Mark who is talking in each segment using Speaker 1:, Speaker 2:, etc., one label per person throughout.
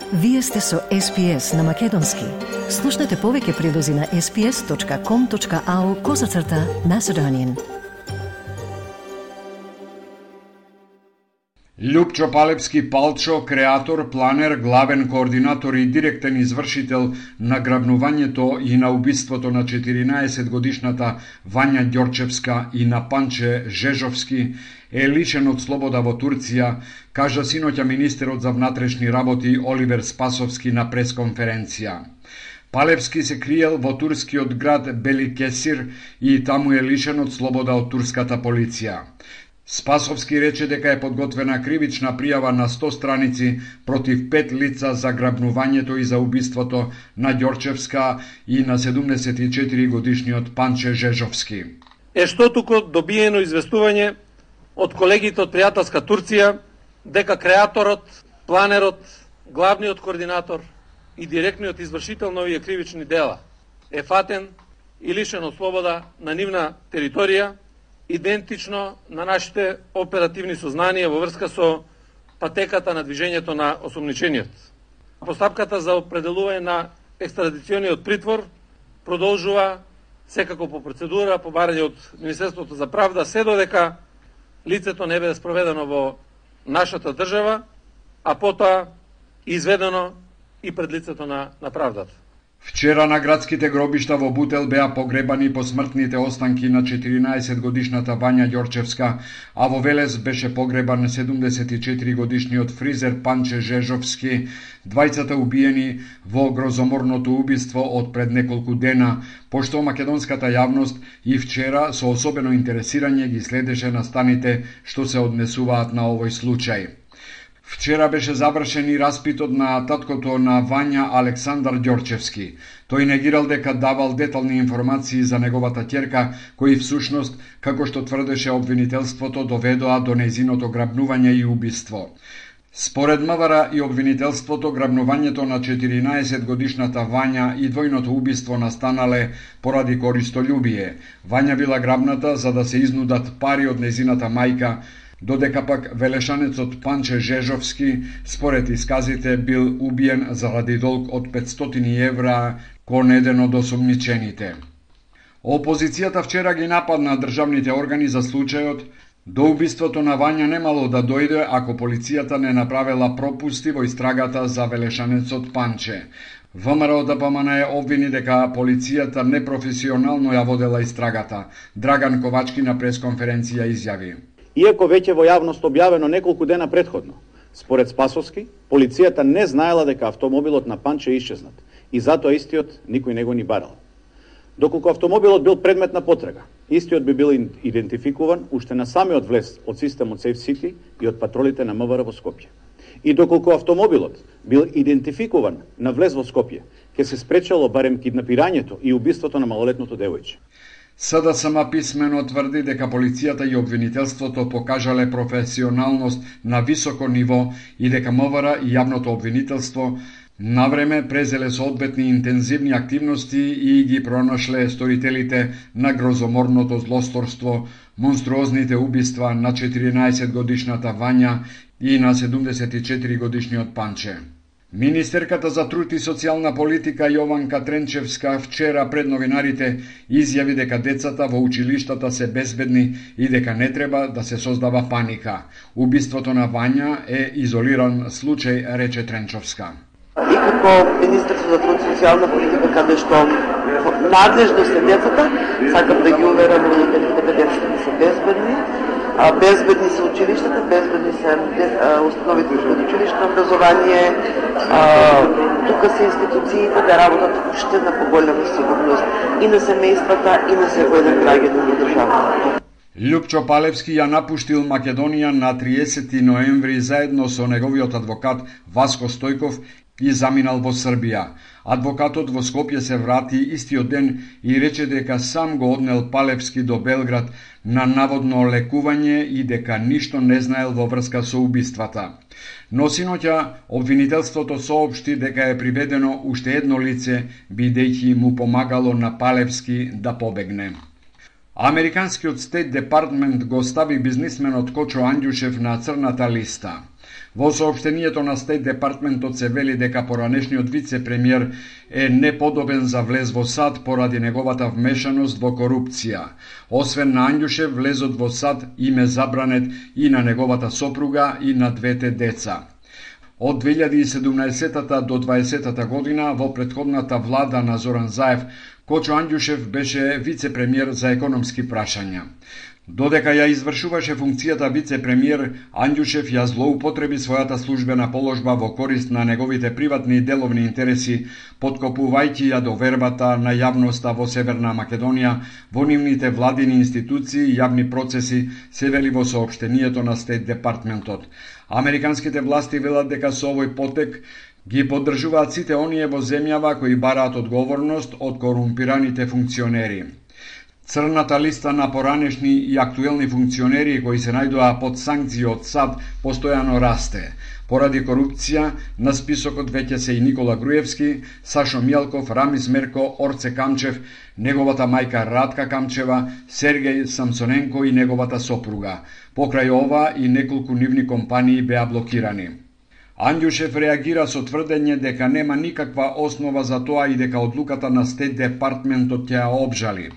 Speaker 1: Вие сте со SPS на Македонски. Слушнете повеќе прилози на sps.com.au/Macedonian.
Speaker 2: Љупчо Палевски Палчо, креатор, планер, главен координатор и директен извршител на грабнувањето и на убиството на 14-годишната Вања Ѓорчевска и на Панче Жежовски, е лишен од слобода во Турција, кажа синоќа министерот за внатрешни работи Оливер Спасовски на пресконференција. Палевски се криел во турскиот град Беликесир и таму е лишен од слобода од турската полиција. Спасовски рече дека е подготвена кривична пријава на 100 страници против 5 лица за грабнувањето и за убиството на Ѓорчевска и на 74 годишниот Панче Жежовски.
Speaker 3: Што туку добиено известување од колегите од пријателска Турција дека креаторот, планерот, главниот координатор и директниот извршител на овие кривични дела е фатен и лишен од слобода на нивна територија, идентично на нашите оперативни сознанија во врска со патеката на движењето на осомничениот. Постапката за определување на екстрадициониот притвор продолжува секако по процедура, по барање од Министерството за правда, се додека лицето не биде спроведено во нашата држава, а потоа изведено и пред лицето на правдата.
Speaker 2: Вчера на градските гробишта во Бутел беа погребани посмртните останки на 14-годишната Вања Ѓорчевска, а во Велес беше погребан 74-годишниот фризер Панче Жежовски, двајцата убиени во грозоморното убиство од пред неколку дена, пошто македонската јавност и вчера со особено интересирање ги следеше настаните што се однесуваат на овој случај. Вчера беше завршен и распитот на таткото на Вања Александар Ѓорчевски. Тој негирал дека давал детални информации за неговата ќерка, кои всушност, како што тврдеше обвинителството, доведоа до нејзиното грабнување и убиство. Според МВР и обвинителството, грабнувањето на 14-годишната Вања и двојното убиство настанале поради користолюбие. Вања била грабната за да се изнудат пари од нејзината мајка, додека пак велешанецот Панче Жежовски, според исказите, бил убиен заради долг од 500 евра кон еден од осомничените. Опозицијата вчера ги нападна државните органи за случајот. До убиството на Вања немало да дојде ако полицијата не направила пропусти во истрагата за велешанецот Панче. ВМРО ДПМН обвини дека полицијата непрофесионално ја водела истрагата. Драган Ковачки на пресконференција изјави:
Speaker 4: Иако веќе во јавност објавено неколку дена претходно, според Спасовски, полицијата не знаела дека автомобилот на Панче е исчезнат и затоа истиот никој не го ни барал. Доколку автомобилот бил предмет на потрага, истиот би бил идентификуван уште на самиот влез од системот Safe City и од патролите на МВР во Скопје. И доколку автомобилот бил идентификуван на влез во Скопје, ќе се спречело барем киднапирањето и убиството на малолетното девојче.
Speaker 2: СДСМ писмено тврди дека полицијата и обвинителството покажале професионалност на високо ниво и дека МВР и јавното обвинителство навреме презеле соодветни интензивни активности и ги пронашле сторителите на грозоморното злосторство, монструозните убиства на 14-годишната Вања и на 74-годишниот Панче. Министерката за труд и социјална политика Јованка Тренчевска вчера пред новинарите изјави дека децата во училиштата се безбедни и дека не треба да се создава паника. Убиството на Вања е изолиран случај, рече Тренчевска.
Speaker 5: И како Министерство за труд и социјална политика, каде што надлежност е децата, сакам да ги уверам родителите дека децата се безбедни. Безбедни се училиштата, безбедни се установите за предучилишно образование, тука се институциите да работат уште на поголема сигурност и на семејствата и на секој еден граѓанин на државата.
Speaker 2: Љупчо Палевски ја напуштил Македонија на 30 ноември заедно со неговиот адвокат Васко Стојков и заминал во Србија. Адвокатот во Скопје се врати истиот ден и рече дека сам го однел Палевски до Белград на наводно лекување и дека ништо не знаел во врска со убиствата. Но синоќа обвинителството соопшти дека е приведено уште едно лице, бидејќи му помагало на Палевски да побегне. Американскиот Стейт Департмент го стави бизнисменот Кочо Анѓушев на црната листа. Во соопштението на Стейт Департментот се вели дека поранешниот вице-премиер е неподобен за влез во САД поради неговата вмешаност во корупција. Освен на Анѓушев, влезот во САД им е забранет и на неговата сопруга и на двете деца. Од 2017 до 2020 година во претходната влада на Зоран Заев, Кочо Анѓушев беше вице-премиер за економски прашања. Додека ја извршуваше функцијата вице-премиер, Анѓушев ја злоупотреби својата службена положба во корист на неговите приватни и деловни интереси, подкопувајќи ја довербата на јавноста во Северна Македонија, во нивните владини институции и јавни процеси, се вели во соопштението на Стейт Департментот. Американските власти велат дека со овој потек ги поддржуваат сите оние во земјава кои бараат одговорност од корумпираните функционери. Црната листа на поранешни и актуелни функционери кои се најдоа под санкции од САД постојано расте. Поради корупција на списокот веќе се и Никола Груевски, Сашо Мјелков, Рамис Мерко, Орце Камчев, неговата мајка Радка Камчева, Сергеј Самсоненко и неговата сопруга. Покрај ова и неколку нивни компании беа блокирани. Анѓушев реагира со тврдење дека нема никаква основа за тоа и дека одлуката на Стейт Департментот ќе ја обжали.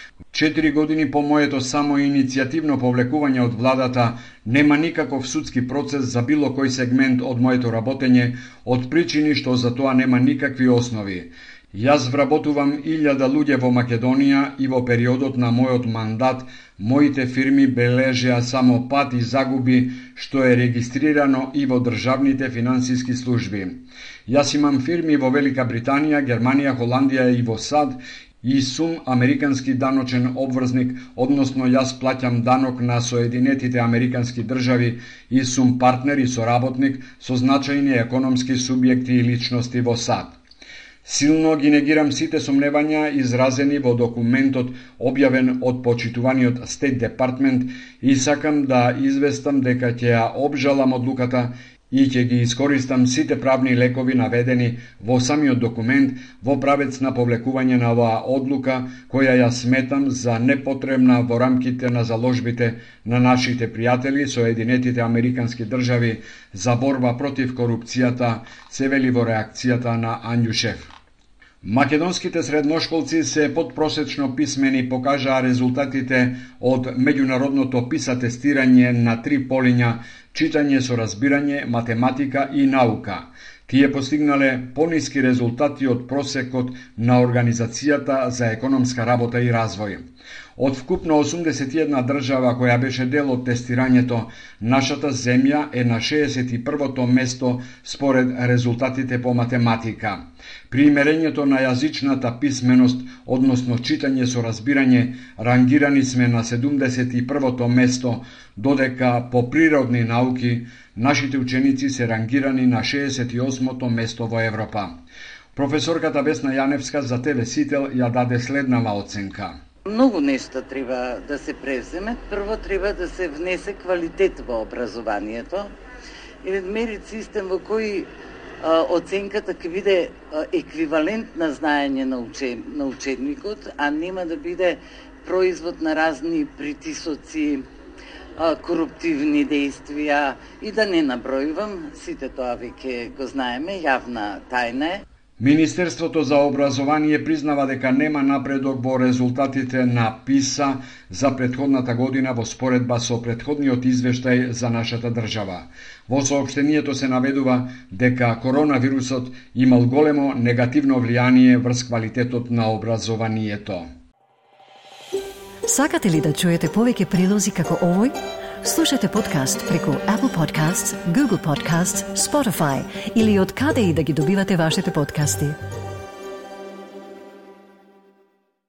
Speaker 2: 4 години по моето само иницијативно повлекување од владата нема никаков судски процес за било кој сегмент од моето работење, од причини што за тоа нема никакви основи. Јас вработувам 1000 луѓе во Македонија и во периодот на мојот мандат моите фирми бележеа само пат и загуби, што е регистрирано и во државните финансиски служби. Јас имам фирми во Велика Британија, Германија, Холандија и во САД и сум американски даночен обврзник, односно јас плаќам данок на Соединетите Американски држави и сум партнер и соработник со значајни економски субјекти и личности во САД. Силно ги негирам сите сомневања изразени во документот објавен од почитуваниот Стейт Департмент и сакам да известам дека ќе ја обжалам одлуката и ќе ги искористам сите правни лекови наведени во самиот документ во правец на повлекување на оваа одлука, која ја сметам за непотребна во рамките на заложбите на нашите пријатели Соединетите Американски држави за борба против корупцијата, се вели во реакцијата на Анѓушев. Македонските средношколци се подпросечно писмени, покажаа резултатите од меѓународното PISA тестирање на 3 полиња: читање со разбирање, математика и наука. Тие постигнале пониски резултати од просекот на Организацијата за економска работа и развој. Од вкупно 81 држава која беше дел од тестирањето, нашата земја е на 61-то место според резултатите по математика. При мерењето на јазичната писменост, односно читање со разбирање, рангирани сме на 71-то место, додека по природни науки нашите ученици се рангирани на 68-то место во Европа. Професорката Весна Јаневска за ТВ Сител ја даде следнава оценка.
Speaker 6: Многу нешта треба да се превземе. Прво треба да се внесе квалитет во образованието и мерит систем во кој оценката ќе биде еквивалент на знаење на ученикот, а нема да биде производ на разни притисоци, коруптивни действија и да не набројувам, сите тоа веќе го знаеме, јавна тајна е.
Speaker 2: Министерството за образование признава дека нема напредок во резултатите на PISA за претходната година во споредба со претходниот извештај за нашата држава. Во соопштението се наведува дека коронавирусот имал големо негативно влијание врз квалитетот на образованието.
Speaker 1: Сакате ли да чуете повеќе прилози како овој? Слушате подкаст преку Apple Podcasts, Google Podcasts, Spotify или од каде и да ги добивате вашите подкасти.